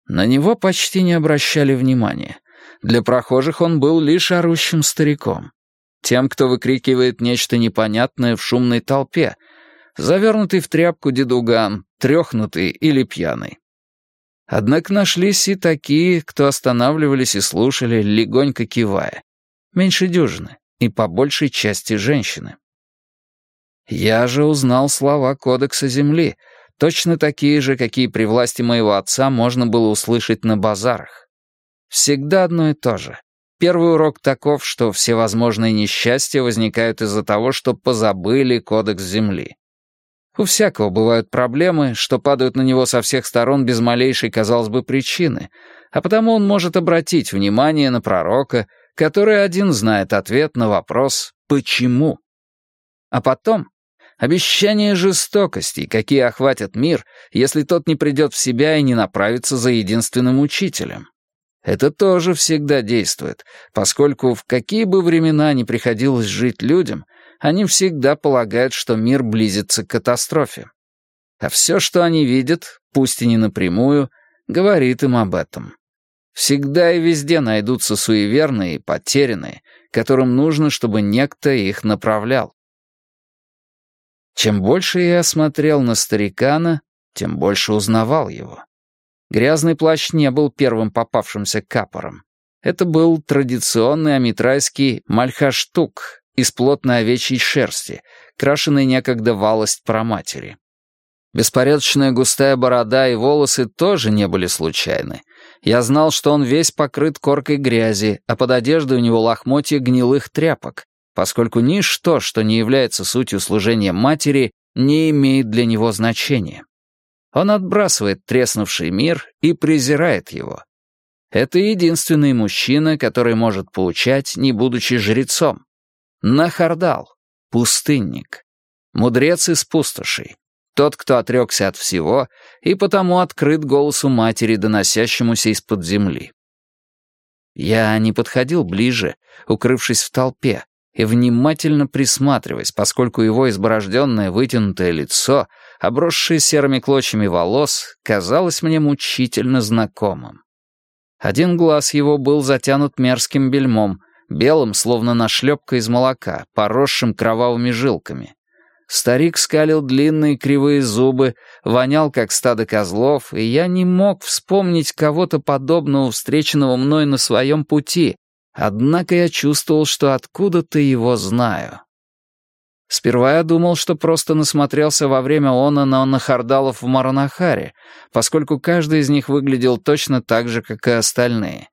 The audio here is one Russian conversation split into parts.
На него почти не обращали внимания. Для прохожих он был лишь орущим стариком. Тем, кто выкрикивает нечто непонятное в шумной толпе, завернутый в тряпку дедуган, трёхнутый или пьяный. Однако нашлись и такие, кто останавливались и слушали, легонько кивая. Меньше дюжины, и по большей части женщины. Я же узнал слова Кодекса Земли, точно такие же, какие при власти моего отца можно было услышать на базарах. Всегда одно и то же. Первый урок таков, что всевозможные несчастья возникают из-за того, что позабыли Кодекс Земли. У всякого бывают проблемы, что падают на него со всех сторон без малейшей, казалось бы, причины, а потому он может обратить внимание на пророка, который один знает ответ на вопрос «почему?». А потом обещания жестокостей, какие охватят мир, если тот не придет в себя и не направится за единственным учителем. Это тоже всегда действует, поскольку в какие бы времена ни приходилось жить людям, они всегда полагают, что мир близится к катастрофе. А все, что они видят, пусть и не напрямую, говорит им об этом. Всегда и везде найдутся суеверные и потерянные, которым нужно, чтобы некто их направлял. Чем больше я смотрел на старикана, тем больше узнавал его. Грязный плащ не был первым попавшимся капором. Это был традиционный амитрайский мальхаштук из плотной овечьей шерсти, крашенный некогда валость праматери. Беспорядочная густая борода и волосы тоже не были случайны. Я знал, что он весь покрыт коркой грязи, а под одеждой у него лохмотья гнилых тряпок, поскольку ничто, что не является сутью служения матери, не имеет для него значения. Он отбрасывает треснувший мир и презирает его. Это единственный мужчина, который может поучать, не будучи жрецом. Нахардал, пустынник, мудрец из пустошей, тот, кто отрекся от всего и потому открыт голосу матери, доносящемуся из-под земли. Я не подходил ближе, укрывшись в толпе, и внимательно присматриваясь, поскольку его изборожденное вытянутое лицо, обросшее серыми клочьями волос, казалось мне мучительно знакомым. Один глаз его был затянут мерзким бельмом, белым, словно нашлепка из молока, поросшим кровавыми жилками. Старик скалил длинные кривые зубы, вонял, как стадо козлов, и я не мог вспомнить кого-то подобного, встреченного мной на своем пути, однако я чувствовал, что откуда-то его знаю. Сперва я думал, что просто насмотрелся во время она на нахардалов в Маранахаре, поскольку каждый из них выглядел точно так же, как и остальные.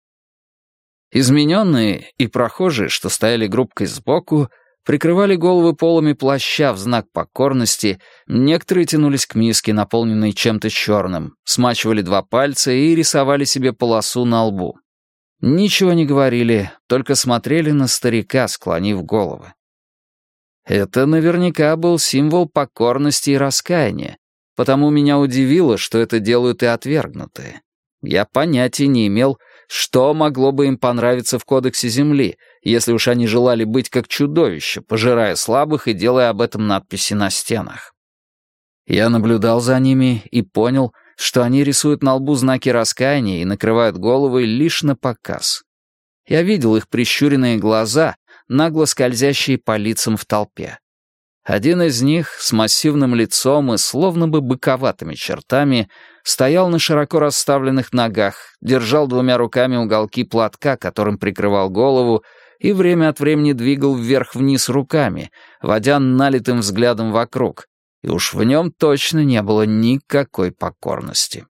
Измененные и прохожие, что стояли группкой сбоку, прикрывали головы полами плаща в знак покорности, некоторые тянулись к миске, наполненной чем-то черным, смачивали 2 пальца и рисовали себе полосу на лбу. Ничего не говорили, только смотрели на старика, склонив головы. Это наверняка был символ покорности и раскаяния, потому меня удивило, что это делают и отвергнутые. Я понятия не имел, что могло бы им понравиться в Кодексе Земли, если уж они желали быть как чудовища, пожирая слабых и делая об этом надписи на стенах. Я наблюдал за ними и понял, что они рисуют на лбу знаки раскаяния и накрывают головы лишь на показ. Я видел их прищуренные глаза, нагло скользящие по лицам в толпе. Один из них, с массивным лицом и словно бы быковатыми чертами, стоял на широко расставленных ногах, держал 2 руками уголки платка, которым прикрывал голову, и время от времени двигал вверх-вниз руками, водя налитым взглядом вокруг, и уж в нем точно не было никакой покорности.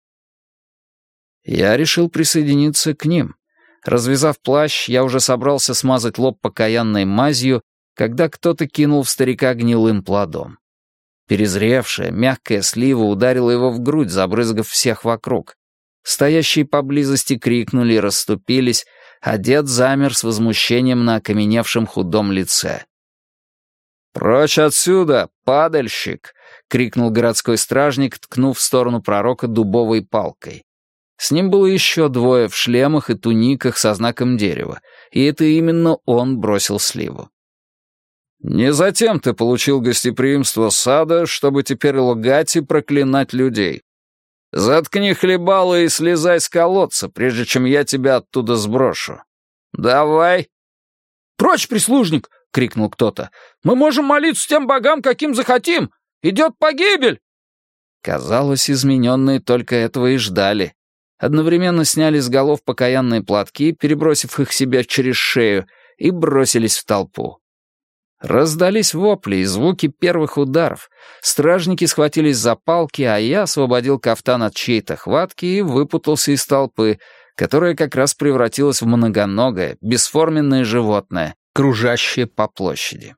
Я решил присоединиться к ним. Развязав плащ, я уже собрался смазать лоб покаянной мазью, когда кто-то кинул в старика гнилым плодом. Перезревшая, мягкая слива ударила его в грудь, забрызгав всех вокруг. Стоящие поблизости крикнули и расступились, а дед замер с возмущением на окаменевшем худом лице. «Прочь отсюда, падальщик!» — крикнул городской стражник, ткнув в сторону пророка дубовой палкой. С ним было еще 2 в шлемах и туниках со знаком дерева, и это именно он бросил сливу. «Не затем ты получил гостеприимство сада, чтобы теперь лгать и проклинать людей. Заткни хлебало и слезай с колодца, прежде чем я тебя оттуда сброшу. Давай!» «Прочь, прислужник!» — крикнул кто-то. «Мы можем молиться тем богам, каким захотим! Идет погибель!» Казалось, измененные только этого и ждали. Одновременно сняли с голов покаянные платки, перебросив их себе через шею, и бросились в толпу. Раздались вопли и звуки первых ударов. Стражники схватились за палки, а я освободил кафтан от чьей-то хватки и выпутался из толпы, которая как раз превратилась в многоногое, бесформенное животное, кружащее по площади.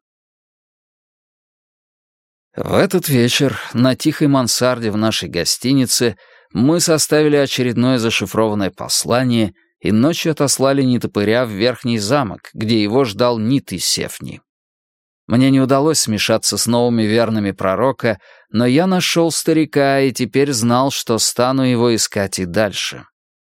В этот вечер на тихой мансарде в нашей гостинице мы составили очередное зашифрованное послание и ночью отослали Нитопыря в Верхний замок, где его ждал Нит из Сефни. Мне не удалось смешаться с новыми верными пророка, но я нашел старика и теперь знал, что стану его искать и дальше.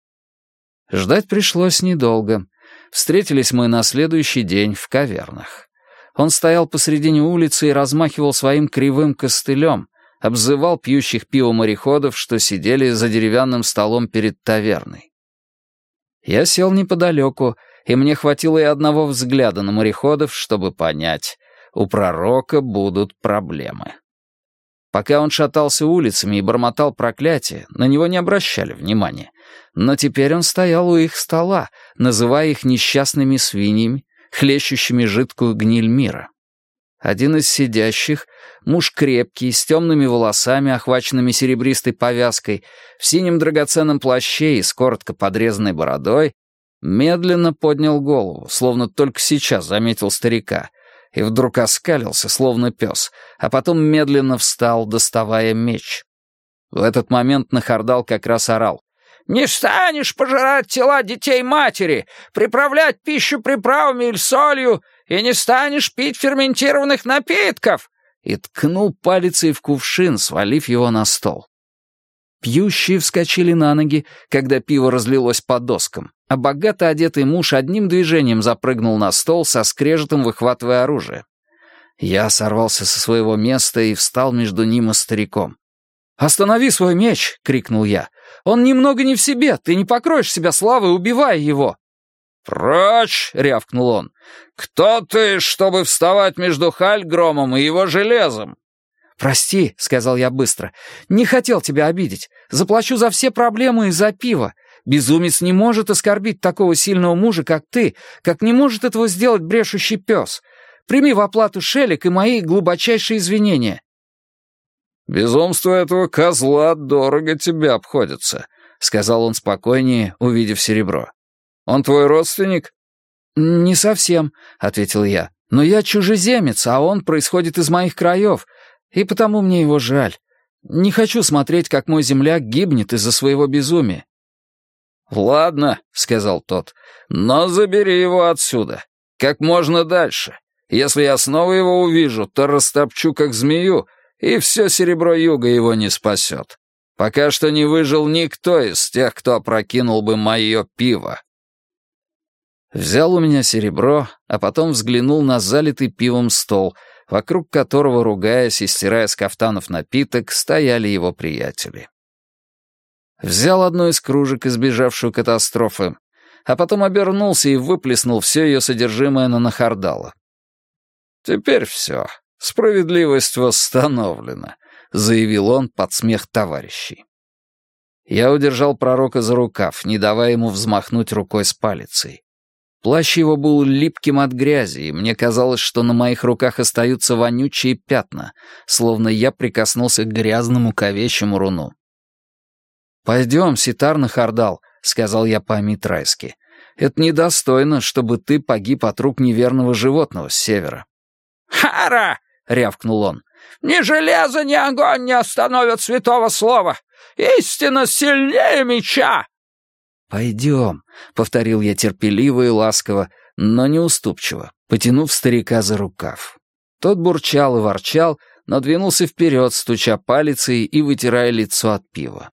Ждать пришлось недолго. Встретились мы на следующий день в кавернах. Он стоял посредине улицы и размахивал своим кривым костылем, обзывал пьющих пиво мореходов, что сидели за деревянным столом перед таверной. Я сел неподалеку, и мне хватило и одного взгляда на мореходов, чтобы понять, у пророка будут проблемы. Пока он шатался улицами и бормотал проклятия, на него не обращали внимания. Но теперь он стоял у их стола, называя их несчастными свиньями, хлещущими жидкую гниль мира. Один из сидящих, муж крепкий, с темными волосами, охваченными серебристой повязкой, в синем драгоценном плаще и с коротко подрезанной бородой, медленно поднял голову, словно только сейчас заметил старика, и вдруг оскалился, словно пес, а потом медленно встал, доставая меч. В этот момент Нахардал как раз орал: «Не станешь пожирать тела детей матери, приправлять пищу приправами или солью, и не станешь пить ферментированных напитков!» И ткнул палицей в кувшин, свалив его на стол. Пьющие вскочили на ноги, когда пиво разлилось по доскам, а богато одетый муж одним движением запрыгнул на стол, со скрежетом выхватывая оружие. Я сорвался со своего места и встал между ним и стариком. «Останови свой меч!» — крикнул я. «Он немного не в себе, ты не покроешь себя славой, убивая его!» «Прочь!» — рявкнул он. «Кто ты, чтобы вставать между Хальгромом и его железом?» «Прости», — сказал я быстро, — «не хотел тебя обидеть. Заплачу за все проблемы и за пиво. Безумец не может оскорбить такого сильного мужа, как ты, как не может этого сделать брешущий пес. Прими в оплату шелек и мои глубочайшие извинения». «Безумство этого козла дорого тебе обходится», — сказал он спокойнее, увидев серебро. «Он твой родственник?» «Не совсем», — ответил я. «Но я чужеземец, а он происходит из моих краев, и потому мне его жаль. Не хочу смотреть, как мой земляк гибнет из-за своего безумия». «Ладно», — сказал тот, — «но забери его отсюда, как можно дальше. Если я снова его увижу, то растопчу, как змею, и все серебро юга его не спасет. Пока что не выжил никто из тех, кто опрокинул бы мое пиво». Взял у меня серебро, а потом взглянул на залитый пивом стол, вокруг которого, ругаясь и стирая с кафтанов напиток, стояли его приятели. Взял одну из кружек, избежавшую катастрофы, а потом обернулся и выплеснул все ее содержимое на Нахардала. «Теперь все. Справедливость восстановлена», — заявил он под смех товарищей. Я удержал пророка за рукав, не давая ему взмахнуть рукой с палицей. Плащ его был липким от грязи, и мне казалось, что на моих руках остаются вонючие пятна, словно я прикоснулся к грязному ковечьему руну. «Пойдем, Ситар Нахардал», — сказал я по-амитрайски. «Это недостойно, чтобы ты погиб от рук неверного животного с севера». «Хара!» — рявкнул он. «Ни железо, ни огонь не остановят святого слова! Истина сильнее меча!» «Пойдем», — повторил я терпеливо и ласково, но неуступчиво, потянув старика за рукав. Тот бурчал и ворчал, но двинулся вперед, стуча палицей и вытирая лицо от пива.